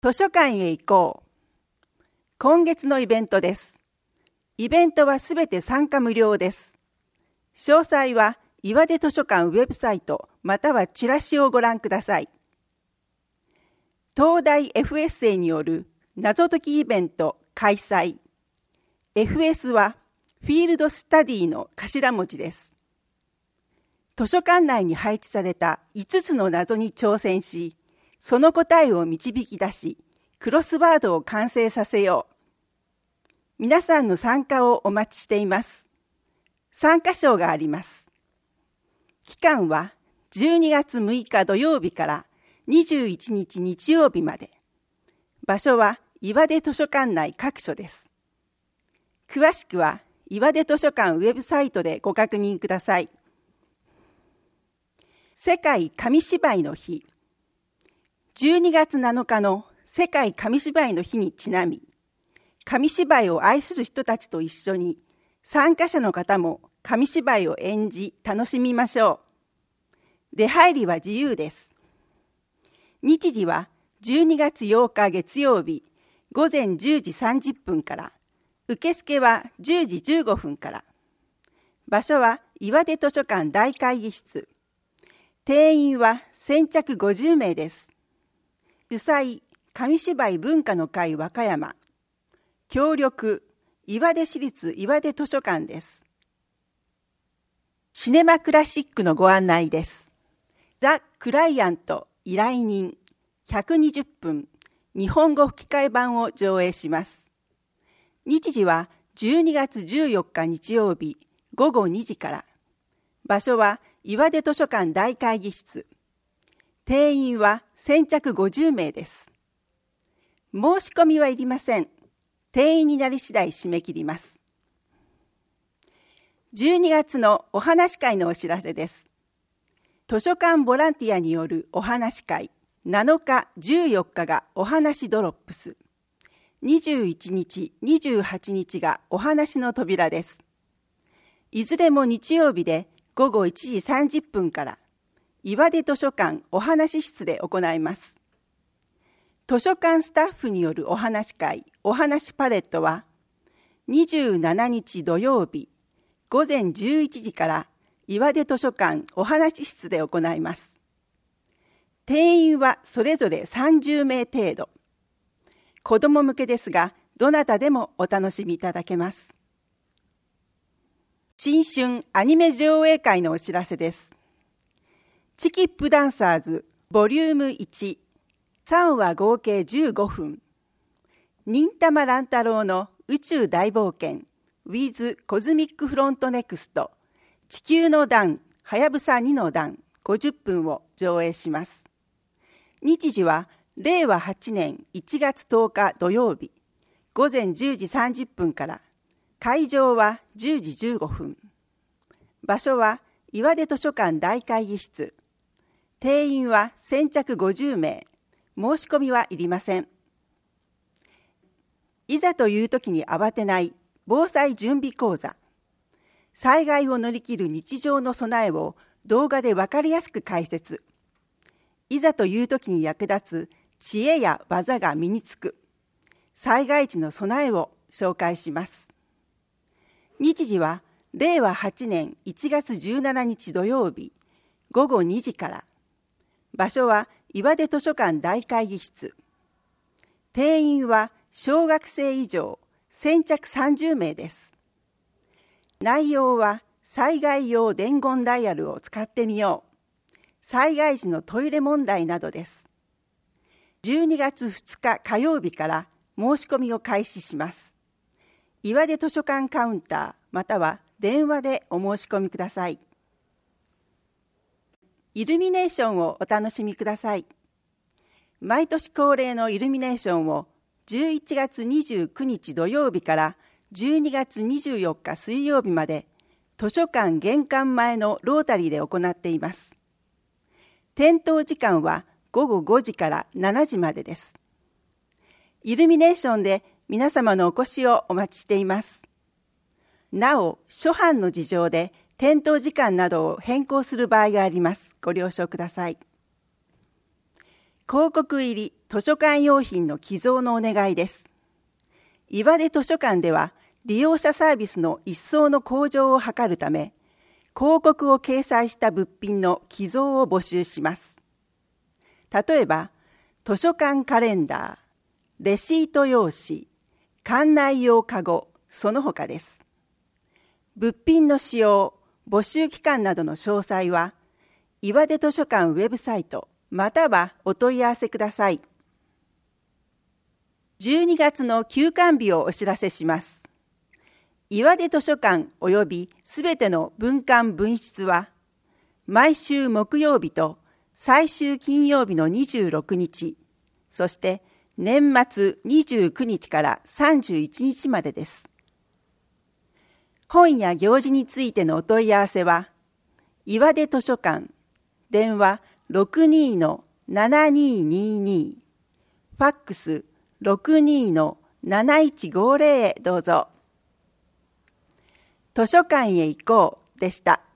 図書館へ行こう。今月のイベントです。イベントはすべて参加無料です。詳細は岩出図書館ウェブサイトまたはチラシをご覧ください。東大 FSA による謎解きイベント開催。FS はフィールドスタディの頭文字です。図書館内に配置された5つの謎に挑戦し、その答えを導き出し、クロスワードを完成させよう。皆さんの参加をお待ちしています。参加賞があります。期間は12月6日土曜日から21日日曜日まで。場所は岩出図書館内各所です。詳しくは岩出図書館ウェブサイトでご確認ください。世界紙芝居の日。12月7日の世界紙芝居の日にちなみ、紙芝居を愛する人たちと一緒に参加者の方も紙芝居を演じ楽しみましょう。出入りは自由です。日時は12月8日月曜日午前10時30分から、受付は10時15分から。場所は岩出図書館大会議室。定員は先着50名です。主催、紙芝居文化の会和歌山。協力、岩出市立岩出図書館です。シネマクラシックのご案内です。ザ・クライアント依頼人120分日本語吹き替え版を上映します。日時は12月14日日曜日午後2時から。場所は岩出図書館大会議室。定員は先着50名です。申し込みはいりません。定員になり次第締め切ります。12月のお話会のお知らせです。図書館ボランティアによるお話会、7日、14日がお話ドロップス。21日、28日がお話の扉です。いずれも日曜日で午後1時30分から、岩出図書館お話室で行います。図書館スタッフによるお話会、お話パレットは、27日土曜日、午前11時から岩出図書館お話室で行います。定員はそれぞれ30名程度。子ども向けですが、どなたでもお楽しみいただけます。新春アニメ上映会のお知らせです。チキップダンサーズボリューム1、3話合計15分。忍たま乱太郎の宇宙大冒険 with コズミックフロントネクスト地球の段はやぶさ2の段50分を上映します。日時は令和8年1月10日土曜日午前10時30分から。会場は10時15分。場所は岩出図書館大会議室。定員は先着50名。申し込みはいりません。いざという時に慌てない防災準備講座。災害を乗り切る日常の備えを動画でわかりやすく解説。いざという時に役立つ知恵や技が身につく。災害時の備えを紹介します。日時は令和8年1月17日土曜日午後2時から。場所は岩出図書館大会議室。定員は小学生以上、先着30名です。内容は災害用伝言ダイヤルを使ってみよう。災害時のトイレ問題などです。12月2日火曜日から申し込みを開始します。岩出図書館カウンターまたは電話でお申し込みください。イルミネーションをお楽しみください。毎年恒例のイルミネーションを11月29日土曜日から12月24日水曜日まで図書館玄関前のロータリーで行っています。点灯時間は午後5時から7時までです。イルミネーションで皆様のお越しをお待ちしています。なお、諸般の事情で点灯時間などを変更する場合があります。ご了承ください。 広告入り図書館用品の寄贈のお願いです。岩出図書館では利用者サービスの一層の向上を図るため、広告を掲載した物品の寄贈を募集します。例えば、図書館カレンダー、レシート用紙、館内用カゴ、その他です。物品の使用、募集期間などの詳細は、岩出図書館ウェブサイト、またはお問い合わせください。12月の休館日をお知らせします。岩出図書館及びすべての分館分室は、毎週木曜日と最終金曜日の26日、そして年末29日から31日までです。本や行事についてのお問い合わせは、岩出図書館、電話 62-7222、ファックス 62-7150 へどうぞ。図書館へ行こうでした。